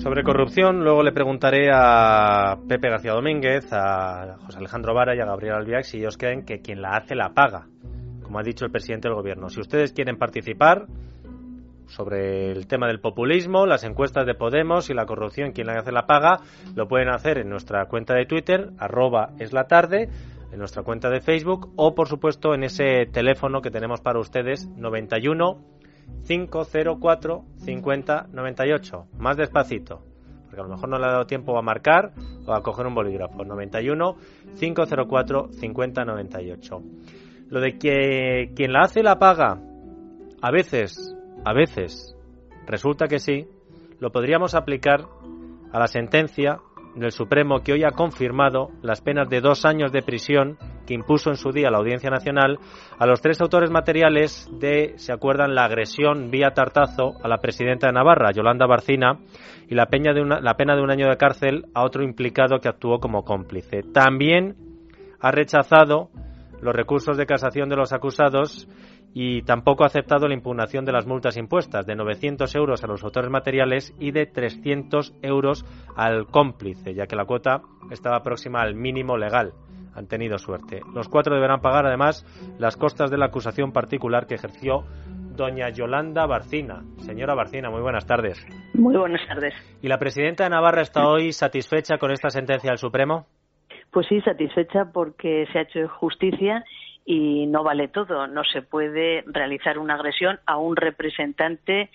Sobre corrupción, luego le preguntaré a Pepe García Domínguez, a José Alejandro Vara y a Gabriel Albiac si ellos creen que quien la hace la paga, como ha dicho el presidente del gobierno. Si ustedes quieren participar sobre el tema del populismo, las encuestas de Podemos y la corrupción, quien la hace la paga, lo pueden hacer en nuestra cuenta de Twitter, @eslatarde, en nuestra cuenta de Facebook o, por supuesto, en ese teléfono que tenemos para ustedes, 91 504 50 98. Más despacito, porque a lo mejor no le ha dado tiempo a marcar o a coger un bolígrafo. 91 504 50 98. Lo de que quien la hace la paga, a veces resulta que sí, lo podríamos aplicar a la sentencia del Supremo que hoy ha confirmado las penas de 2 años de prisión que impuso en su día la Audiencia Nacional a los 3 autores materiales de, ¿se acuerdan?, la agresión vía tartazo a la presidenta de Navarra, Yolanda Barcina, y la pena de 1 año de cárcel a otro implicado que actuó como cómplice. También ha rechazado los recursos de casación de los acusados y tampoco ha aceptado la impugnación de las multas impuestas de 900 euros a los autores materiales y de 300 euros al cómplice, ya que la cuota estaba próxima al mínimo legal. Han tenido suerte. Los 4 deberán pagar, además, las costas de la acusación particular que ejerció doña Yolanda Barcina. Señora Barcina, muy buenas tardes. Muy buenas tardes. ¿Y la presidenta de Navarra está hoy satisfecha con esta sentencia del Supremo? Pues sí, satisfecha porque se ha hecho justicia y no vale todo. No se puede realizar una agresión a un representante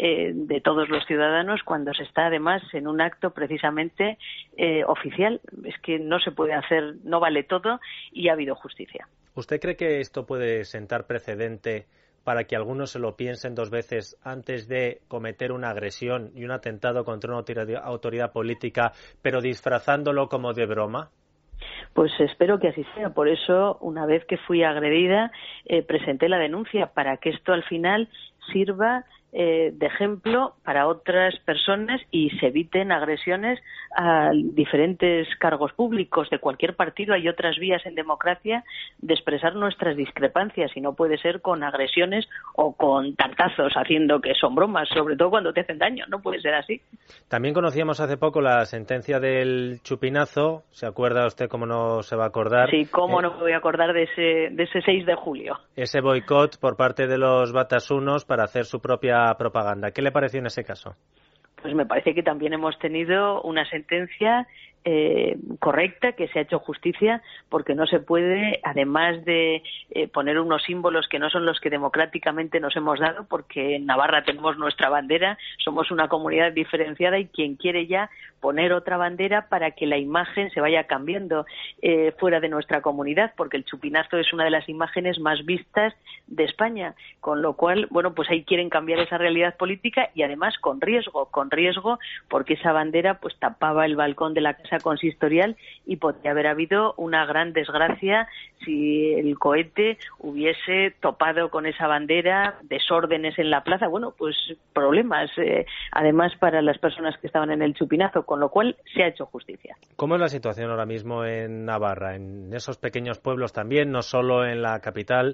de todos los ciudadanos cuando se está además en un acto precisamente oficial. Es que no se puede hacer, no vale todo y ha habido justicia. ¿Usted cree que esto puede sentar precedente para que algunos se lo piensen 2 veces antes de cometer una agresión y un atentado contra una autoridad política, pero disfrazándolo como de broma? Pues espero que así sea. Por eso, una vez que fui agredida, presenté la denuncia para que esto al final sirva de ejemplo para otras personas y se eviten agresiones a diferentes cargos públicos de cualquier partido. Hay otras vías en democracia de expresar nuestras discrepancias y no puede ser con agresiones o con tartazos haciendo que son bromas, sobre todo cuando te hacen daño. No puede ser así. También conocíamos hace poco la sentencia del chupinazo. ¿Se acuerda usted? ¿Cómo no se va a acordar? Sí, cómo no me voy a acordar de ese 6 de julio. Ese boicot por parte de los batasunos para hacer su propia propaganda. ¿Qué le pareció en ese caso? Pues me parece que también hemos tenido una sentencia correcta, que se ha hecho justicia, porque no se puede, además de poner unos símbolos que no son los que democráticamente nos hemos dado, porque en Navarra tenemos nuestra bandera, somos una comunidad diferenciada y quien quiere ya poner otra bandera para que la imagen se vaya cambiando fuera de nuestra comunidad, porque el chupinazo es una de las imágenes más vistas de España, con lo cual, bueno, pues ahí quieren cambiar esa realidad política y además con riesgo, porque esa bandera pues tapaba el balcón de la Casa Consistorial y podría haber habido una gran desgracia si el cohete hubiese topado con esa bandera, desórdenes en la plaza, bueno, pues problemas, además para las personas que estaban en el chupinazo, con lo cual se ha hecho justicia. ¿Cómo es la situación ahora mismo en Navarra, en esos pequeños pueblos también, no solo en la capital,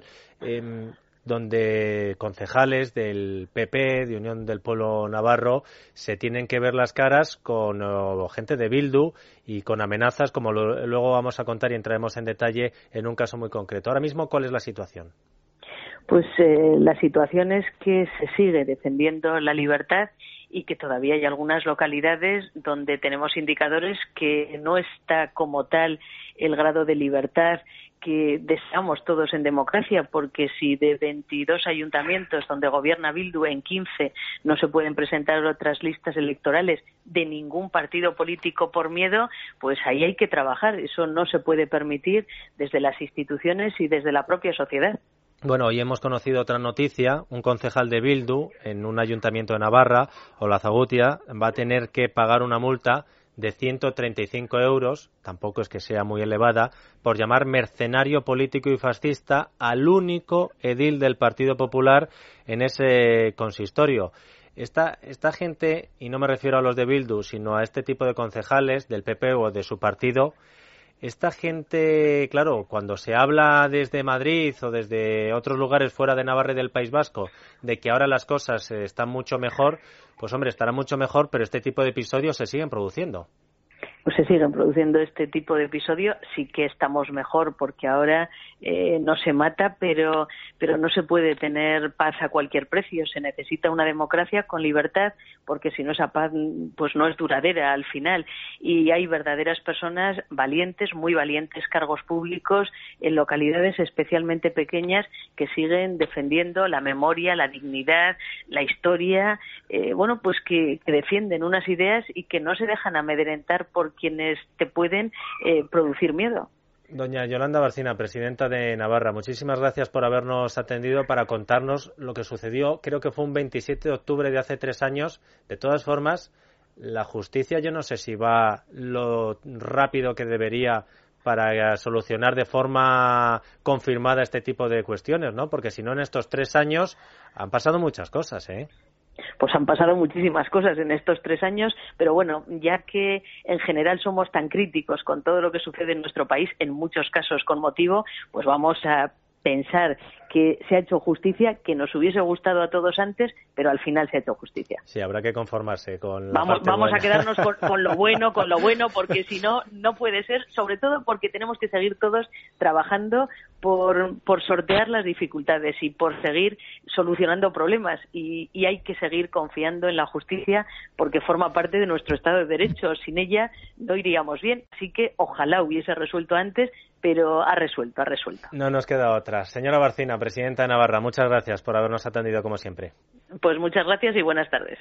donde concejales del PP, de Unión del Pueblo Navarro, se tienen que ver las caras con gente de Bildu y con amenazas, como luego vamos a contar y entraremos en detalle en un caso muy concreto? Ahora mismo, ¿cuál es la situación? Pues la situación es que se sigue defendiendo la libertad y que todavía hay algunas localidades donde tenemos indicadores que no está como tal el grado de libertad que deseamos todos en democracia, porque si de 22 ayuntamientos donde gobierna Bildu en 15 no se pueden presentar otras listas electorales de ningún partido político por miedo, pues ahí hay que trabajar. Eso no se puede permitir desde las instituciones y desde la propia sociedad. Bueno, hoy hemos conocido otra noticia. Un concejal de Bildu en un ayuntamiento de Navarra, Olazagutia, va a tener que pagar una multa de 135 euros, tampoco es que sea muy elevada, por llamar mercenario político y fascista al único edil del Partido Popular en ese consistorio. Esta gente, y no me refiero a los de Bildu, sino a este tipo de concejales del PP o de su partido, Esta gente, claro, cuando se habla desde Madrid o desde otros lugares fuera de Navarra y del País Vasco de que ahora las cosas están mucho mejor, pues hombre, estará mucho mejor, pero este tipo de episodios se siguen produciendo. Pues se siguen produciendo este tipo de episodios. Sí que estamos mejor porque ahora no se mata, pero no se puede tener paz a cualquier precio. Se necesita una democracia con libertad, porque si no, esa paz pues no es duradera al final. Y hay verdaderas personas valientes, muy valientes, cargos públicos en localidades especialmente pequeñas que siguen defendiendo la memoria, la dignidad, la historia, pues que defienden unas ideas y que no se dejan amedrentar por quienes te pueden producir miedo. Doña Yolanda Barcina, presidenta de Navarra, muchísimas gracias por habernos atendido para contarnos lo que sucedió. Creo que fue un 27 de octubre de hace 3 años. De todas formas, la justicia yo no sé si va lo rápido que debería para solucionar de forma confirmada este tipo de cuestiones, ¿no? Porque si no, en estos 3 años han pasado muchas cosas, ¿eh? Pues han pasado muchísimas cosas en estos 3 años, pero bueno, ya que en general somos tan críticos con todo lo que sucede en nuestro país, en muchos casos con motivo, pues vamos a pensar que se ha hecho justicia, que nos hubiese gustado a todos antes, pero al final se ha hecho justicia. Sí, habrá que conformarse con la Vamos buena. A quedarnos con lo bueno, porque si no, no puede ser, sobre todo porque tenemos que seguir todos trabajando por sortear las dificultades y por seguir solucionando problemas, y hay que seguir confiando en la justicia porque forma parte de nuestro Estado de Derecho. Sin ella no iríamos bien, así que ojalá hubiese resuelto antes, pero ha resuelto. No nos queda otra. Señora Barcina, presidenta de Navarra, muchas gracias por habernos atendido como siempre. Pues muchas gracias y buenas tardes.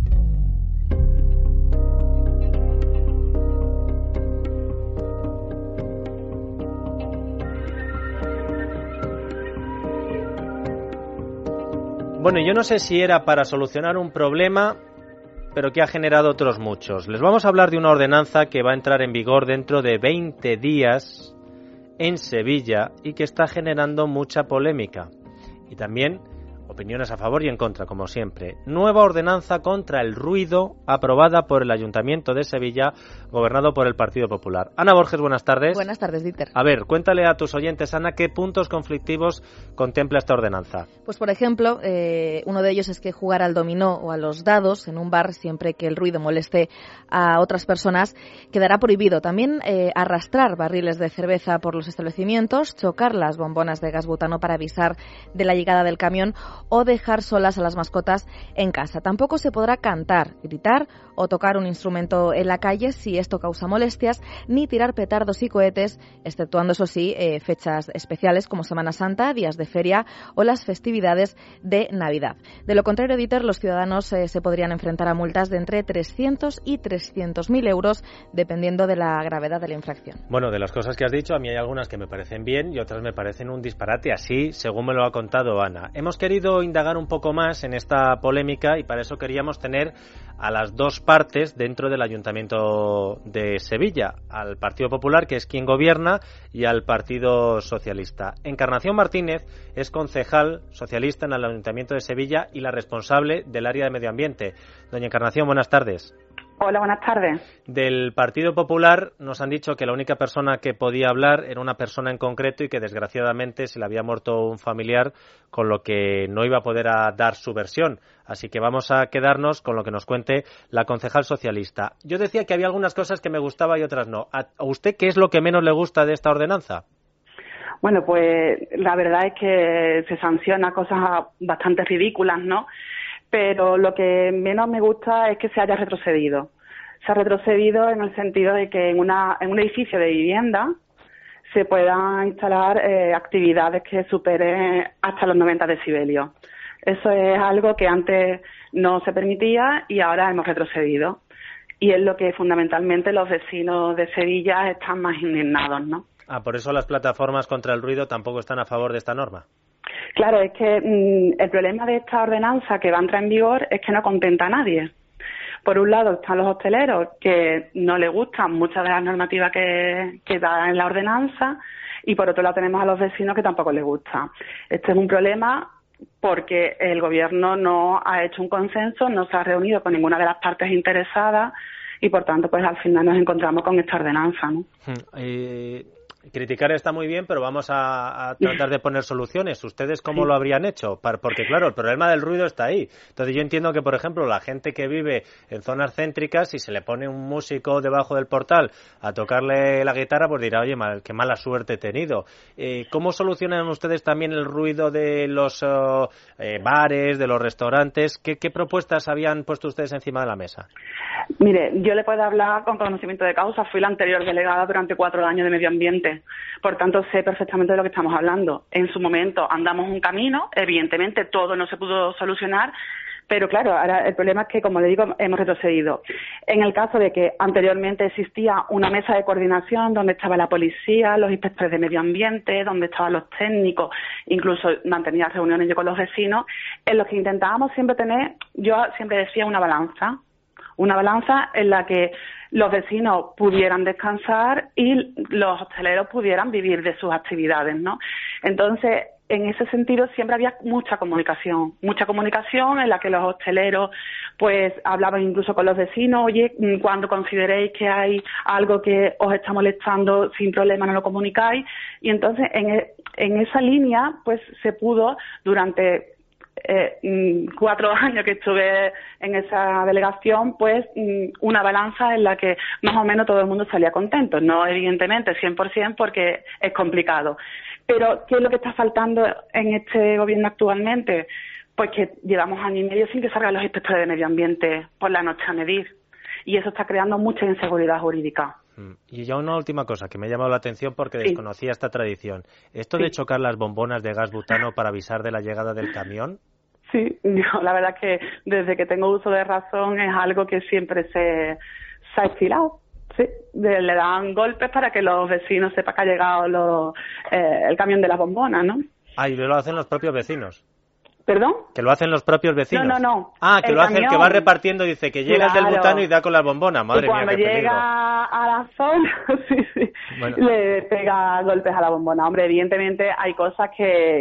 Bueno, yo no sé si era para solucionar un problema, pero que ha generado otros muchos. Les vamos a hablar de una ordenanza que va a entrar en vigor dentro de 20 días en Sevilla y que está generando mucha polémica. Y también opiniones a favor y en contra, como siempre. Nueva ordenanza contra el ruido aprobada por el Ayuntamiento de Sevilla, gobernado por el Partido Popular. Ana Borges, buenas tardes. Buenas tardes, Dieter. A ver, cuéntale a tus oyentes, Ana, qué puntos conflictivos contempla esta ordenanza. Pues, por ejemplo, uno de ellos es que jugar al dominó o a los dados en un bar, siempre que el ruido moleste a otras personas, quedará prohibido. También arrastrar barriles de cerveza por los establecimientos, chocar las bombonas de gas butano para avisar de la llegada del camión o dejar solas a las mascotas en casa. Tampoco se podrá cantar, gritar o tocar un instrumento en la calle si esto causa molestias, ni tirar petardos y cohetes, exceptuando, eso sí, fechas especiales como Semana Santa, días de feria o las festividades de Navidad. De lo contrario, Dieter, los ciudadanos se podrían enfrentar a multas de entre 300 y 300.000 euros, dependiendo de la gravedad de la infracción. Bueno, de las cosas que has dicho, a mí hay algunas que me parecen bien y otras me parecen un disparate, así según me lo ha contado Ana. Hemos querido indagar un poco más en esta polémica y para eso queríamos tener a las dos partes dentro del Ayuntamiento de Sevilla, al Partido Popular, que es quien gobierna, y al Partido Socialista. Encarnación Martínez es concejal socialista en el Ayuntamiento de Sevilla y la responsable del área de medio ambiente. Doña Encarnación, buenas tardes. Hola, buenas tardes. Del Partido Popular nos han dicho que la única persona que podía hablar era una persona en concreto y que desgraciadamente se le había muerto un familiar, con lo que no iba a poder dar su versión. Así que vamos a quedarnos con lo que nos cuente la concejal socialista. Yo decía que había algunas cosas que me gustaba y otras no. ¿A usted qué es lo que menos le gusta de esta ordenanza? Bueno, pues la verdad es que se sanciona cosas bastante ridículas, ¿no? Pero lo que menos me gusta es que se haya retrocedido. Se ha retrocedido en el sentido de que en un edificio de vivienda se puedan instalar actividades que superen hasta los 90 decibelios. Eso es algo que antes no se permitía y ahora hemos retrocedido. Y es lo que fundamentalmente los vecinos de Sevilla están más indignados, ¿no? Por eso las plataformas contra el ruido tampoco están a favor de esta norma. Claro, es que el problema de esta ordenanza que va a entrar en vigor es que no contenta a nadie. Por un lado están los hosteleros, que no les gustan muchas de las normativas que da en la ordenanza, y por otro lado tenemos a los vecinos que tampoco les gusta. Este es un problema porque el Gobierno no ha hecho un consenso, no se ha reunido con ninguna de las partes interesadas y por tanto pues al final nos encontramos con esta ordenanza, ¿no? Criticar está muy bien, pero vamos a tratar de poner soluciones. ¿Ustedes cómo lo habrían hecho? Porque, claro, el problema del ruido está ahí. Entonces, yo entiendo que, por ejemplo, la gente que vive en zonas céntricas, si se le pone un músico debajo del portal a tocarle la guitarra, pues dirá, oye, qué mala suerte he tenido. ¿Cómo solucionan ustedes también el ruido de los bares, de los restaurantes? ¿Qué propuestas habían puesto ustedes encima de la mesa? Mire, yo le puedo hablar con conocimiento de causa. Fui la anterior delegada durante 4 años de medio ambiente. Por tanto, sé perfectamente de lo que estamos hablando. En su momento andamos un camino. Evidentemente, todo no se pudo solucionar. Pero claro, ahora el problema es que, como le digo, hemos retrocedido. En el caso de que anteriormente existía una mesa de coordinación donde estaba la policía, los inspectores de medio ambiente, donde estaban los técnicos, incluso mantenía reuniones yo con los vecinos, en los que intentábamos siempre tener, yo siempre decía, una balanza en la que los vecinos pudieran descansar y los hosteleros pudieran vivir de sus actividades, ¿no? Entonces, en ese sentido siempre había mucha comunicación en la que los hosteleros pues hablaban incluso con los vecinos, oye, cuando consideréis que hay algo que os está molestando, sin problema no lo comunicáis, y entonces en esa línea pues se pudo durante 4 años que estuve en esa delegación, pues una balanza en la que más o menos todo el mundo salía contento, no evidentemente 100% porque es complicado. Pero, ¿qué es lo que está faltando en este gobierno actualmente? Pues que llevamos 1 año y medio sin que salgan los inspectores de medio ambiente por la noche a medir. Y eso está creando mucha inseguridad jurídica. Y ya una última cosa que me ha llamado la atención porque desconocía esta tradición. ¿Esto de chocar las bombonas de gas butano para avisar de la llegada del camión? Sí, la verdad es que desde que tengo uso de razón es algo que siempre se ha estilado. Sí, le dan golpes para que los vecinos sepan que ha llegado el camión de las bombonas, ¿no? Ah, y lo hacen los propios vecinos. ¿Perdón? ¿Que lo hacen los propios vecinos? No. Ah, que lo hace el que va repartiendo, dice que llega el del butano y da con las bombonas. Madre mía, qué peligro. Cuando llega a la zona, bueno, le pega golpes a la bombona. Hombre, evidentemente hay cosas que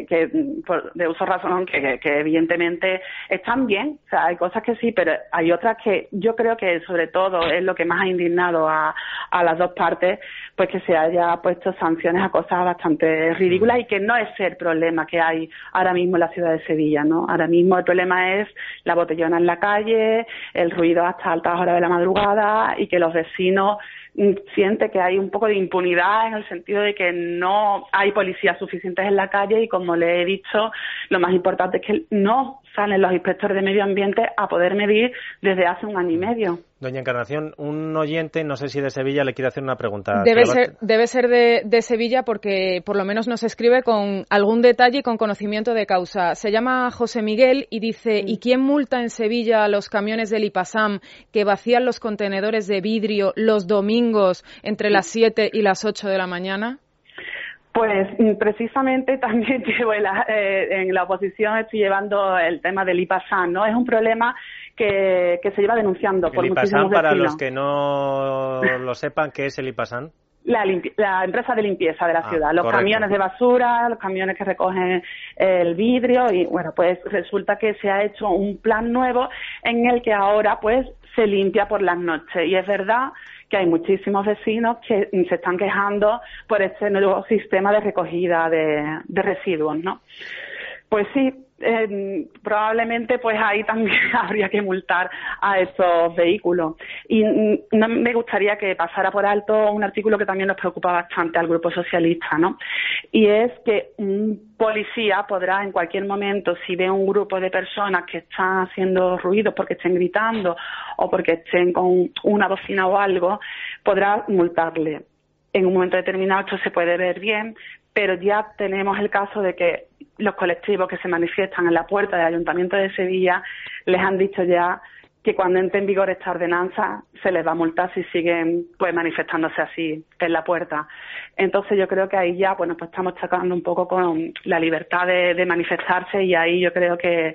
de uso razón que evidentemente están bien. O sea, hay cosas que sí, pero hay otras que yo creo que sobre todo es lo que más ha indignado a las dos partes, pues que se haya puesto sanciones a cosas bastante ridículas y que no es el problema que hay ahora mismo en la ciudad de Sevilla, ¿no? Ahora mismo el problema es la botellona en la calle, el ruido hasta altas horas de la madrugada y que los vecinos sienten que hay un poco de impunidad en el sentido de que no hay policías suficientes en la calle y, como le he dicho, lo más importante es que no salen los inspectores de medio ambiente a poder medir desde hace 1 año y medio. Doña Encarnación, un oyente, no sé si de Sevilla, le quiere hacer una pregunta. Debe ser de Sevilla porque por lo menos nos escribe con algún detalle y con conocimiento de causa. Se llama José Miguel y dice, ¿y quién multa en Sevilla a los camiones del Lipasam que vacían los contenedores de vidrio los domingos entre las 7 y las 8 de la mañana? Pues precisamente también llevo en la oposición estoy llevando el tema del Lipasam, ¿no? Es un problema que se lleva denunciando por muchísimos vecinos. Para los que no lo sepan, ¿qué es el Lipasam? La empresa de limpieza de la ciudad, los correcto. Camiones de basura, los camiones que recogen el vidrio y bueno, pues resulta que se ha hecho un plan nuevo en el que ahora pues se limpia por las noches y es verdad que hay muchísimos vecinos que se están quejando por este nuevo sistema de recogida de residuos, ¿no? Pues sí, probablemente pues ahí también habría que multar a estos vehículos. Y no me gustaría que pasara por alto un artículo que también nos preocupa bastante al Grupo Socialista, ¿no? Y es que un policía podrá en cualquier momento, si ve un grupo de personas que están haciendo ruido porque estén gritando o porque estén con una bocina o algo, podrá multarle. En un momento determinado esto se puede ver bien, pero ya tenemos el caso de que los colectivos que se manifiestan en la puerta del Ayuntamiento de Sevilla les han dicho ya que cuando entre en vigor esta ordenanza se les va a multar si siguen pues manifestándose así en la puerta. Entonces yo creo que ahí ya pues estamos chocando un poco con la libertad de manifestarse y ahí yo creo que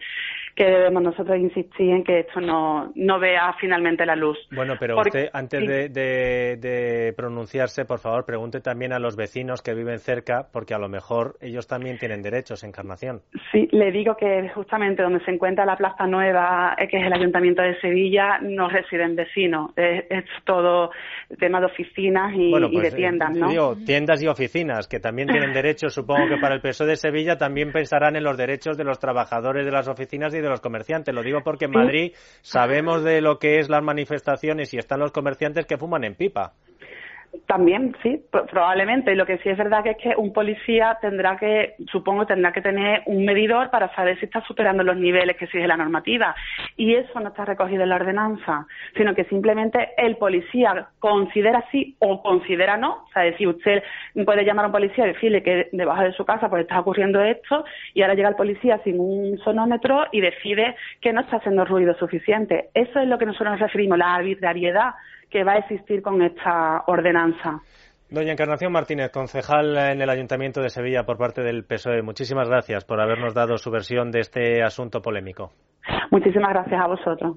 que debemos nosotros insistir en que esto no vea finalmente la luz. Bueno, pero usted, antes de pronunciarse, por favor, pregunte también a los vecinos que viven cerca, porque a lo mejor ellos también tienen derechos, Encarnación. Sí, le digo que justamente donde se encuentra la Plaza Nueva, que es el Ayuntamiento de Sevilla, no residen vecinos. Es todo tema de oficinas y de tiendas, ¿no? Digo, tiendas y oficinas, que también tienen derechos. Supongo que para el PSOE de Sevilla también pensarán en los derechos de los trabajadores de las oficinas y de los comerciantes. Lo digo porque en Madrid sabemos de lo que es las manifestaciones y están los comerciantes que fuman en pipa. También, sí, probablemente. Y lo que sí es verdad que es que un policía tendrá que tener un medidor para saber si está superando los niveles que exige la normativa. Y eso no está recogido en la ordenanza, sino que simplemente el policía considera sí o considera no. O sea, es decir, usted puede llamar a un policía y decirle que debajo de su casa pues está ocurriendo esto, y ahora llega el policía sin un sonómetro y decide que no está haciendo ruido suficiente. Eso es lo que nosotros nos referimos, la arbitrariedad que va a existir con esta ordenanza. Doña Encarnación Martínez, concejal en el Ayuntamiento de Sevilla por parte del PSOE, muchísimas gracias por habernos dado su versión de este asunto polémico. Muchísimas gracias a vosotros.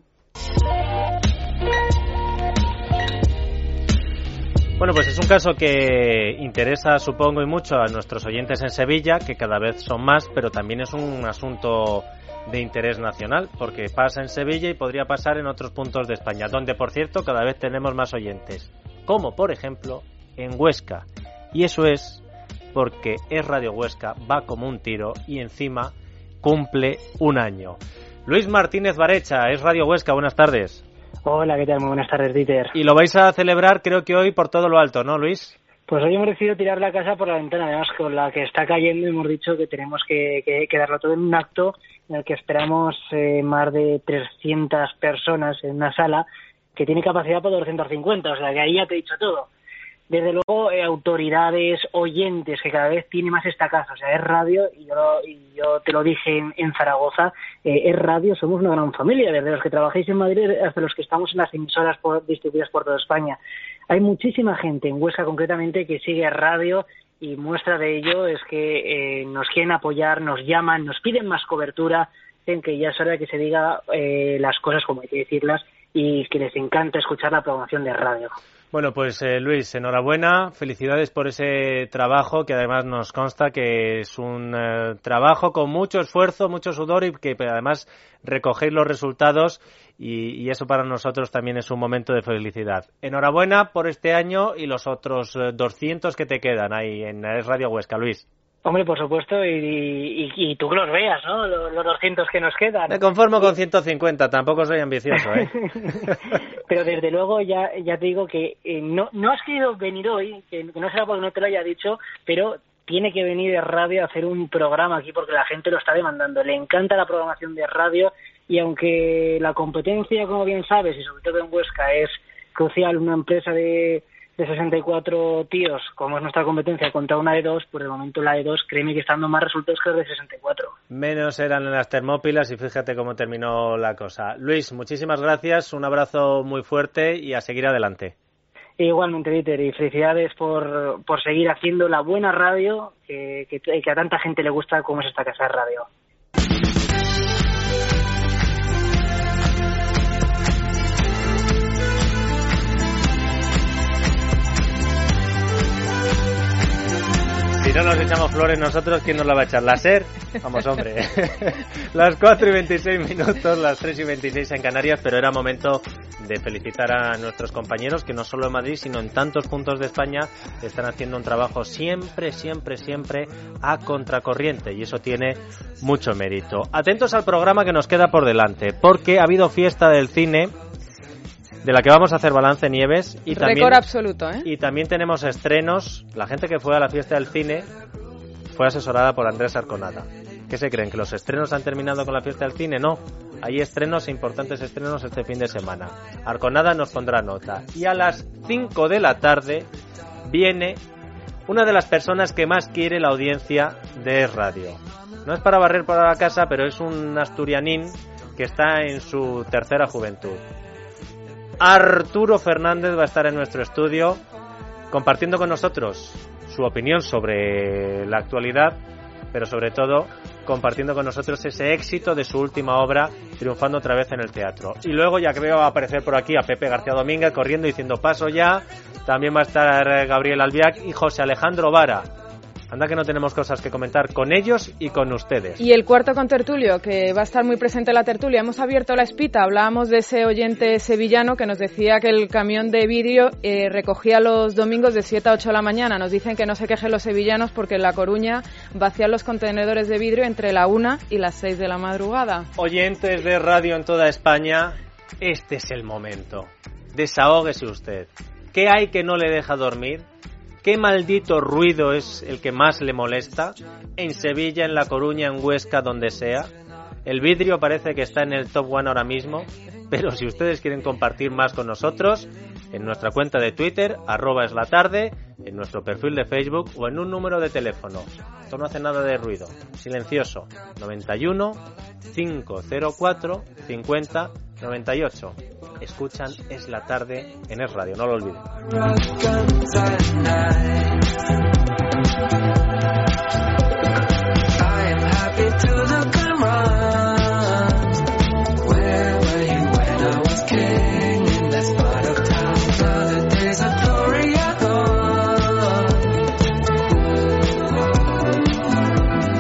Bueno, pues es un caso que interesa, supongo, y mucho a nuestros oyentes en Sevilla, que cada vez son más, pero también es un asunto de interés nacional, porque pasa en Sevilla y podría pasar en otros puntos de España, donde, por cierto, cada vez tenemos más oyentes, como, por ejemplo, en Huesca. Y eso es porque Es Radio Huesca va como un tiro y encima cumple un año. Luis Martínez Barecha, Es Radio Huesca, buenas tardes. Hola, ¿qué tal? Muy buenas tardes, Dieter. Y lo vais a celebrar, creo que hoy, por todo lo alto, ¿no, Luis? Pues hoy hemos decidido tirar la casa por la ventana, además con la que está cayendo hemos dicho que tenemos que darlo todo en un acto en el que esperamos más de 300 personas en una sala que tiene capacidad para 250, o sea que ahí ya te he dicho todo. Desde luego, autoridades, oyentes, que cada vez tiene más esta casa, o sea, Es Radio, y yo te lo dije en Zaragoza, Es Radio, somos una gran familia, desde los que trabajáis en Madrid hasta los que estamos en las emisoras distribuidas por toda España. Hay muchísima gente, en Huesca concretamente, que sigue Radio, y muestra de ello es que nos quieren apoyar, nos llaman, nos piden más cobertura, dicen que ya es hora de que se diga las cosas como hay que decirlas, y que les encanta escuchar la programación de radio. Bueno, pues Luis, enhorabuena, felicidades por ese trabajo que además nos consta que es un trabajo con mucho esfuerzo, mucho sudor y que además recogéis los resultados y eso para nosotros también es un momento de felicidad. Enhorabuena por este año y los otros 200 que te quedan ahí en Radio Huesca, Luis. Hombre, por supuesto, y tú que los veas, ¿no? Los 200 que nos quedan. Me conformo con 150, tampoco soy ambicioso, ¿eh? Pero desde luego ya te digo que no has querido venir hoy, que no será porque no te lo haya dicho, pero tiene que venir de radio a hacer un programa aquí porque la gente lo está demandando. Le encanta la programación de radio y aunque la competencia, como bien sabes, y sobre todo en Huesca, es crucial, una empresa de 64 tíos, como es nuestra competencia, contra una de 2, pues de momento la de 2, créeme que está dando más resultados que la de 64. Menos eran en las Termópilas y fíjate cómo terminó la cosa. Luis, muchísimas gracias, un abrazo muy fuerte y a seguir adelante. Igualmente, Dieter, y felicidades por seguir haciendo la buena radio que a tanta gente le gusta como es esta casa de radio. Si no nos echamos flores nosotros, ¿quién nos la va a echar? ¿La SER? Vamos, hombre. Las 4:26, las 3:26 en Canarias, pero era momento de felicitar a nuestros compañeros que no solo en Madrid, sino en tantos puntos de España están haciendo un trabajo siempre a contracorriente y eso tiene mucho mérito. Atentos al programa que nos queda por delante, porque ha habido fiesta del cine de la que vamos a hacer balance, Nieves, y también récord absoluto, ¿eh? Y también tenemos estrenos. La gente que fue a la fiesta del cine fue asesorada por Andrés Arconada. ¿Qué se creen? ¿Que los estrenos han terminado con la fiesta del cine? No, hay estrenos, importantes estrenos este fin de semana. Arconada nos pondrá nota. Y a las 5 de la tarde viene una de las personas que más quiere la audiencia de Radio. No es para barrer por la casa, pero es un asturianín que está en su tercera juventud. Arturo Fernández va a estar en nuestro estudio compartiendo con nosotros su opinión sobre la actualidad, pero sobre todo compartiendo con nosotros ese éxito de su última obra, triunfando otra vez en el teatro. Y luego ya que veo aparecer por aquí a Pepe García Domínguez corriendo diciendo paso ya. También va a estar Gabriel Albiac y José Alejandro Vara. Anda que no tenemos cosas que comentar con ellos y con ustedes. Y el cuarto contertulio, que va a estar muy presente en la tertulia. Hemos abierto la espita, hablábamos de ese oyente sevillano que nos decía que el camión de vidrio recogía los domingos de 7 a 8 de la mañana. Nos dicen que no se quejen los sevillanos porque en La Coruña vacían los contenedores de vidrio entre la 1 y las 6 de la madrugada. Oyentes de radio en toda España, este es el momento. Desahóguese usted. ¿Qué hay que no le deja dormir? ¿Qué maldito ruido es el que más le molesta? En Sevilla, en La Coruña, en Huesca, donde sea. El vidrio parece que está en el top 1 ahora mismo, pero si ustedes quieren compartir más con nosotros, en nuestra cuenta de Twitter, @eslatarde, en nuestro perfil de Facebook o en un número de teléfono. Esto no hace nada de ruido. Silencioso. 91 504 50 98. Escuchan Es la Tarde en Es Radio, no lo olviden.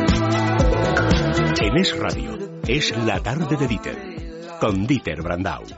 En Es Radio, Es la Tarde de Dieter, con Dieter Brandau.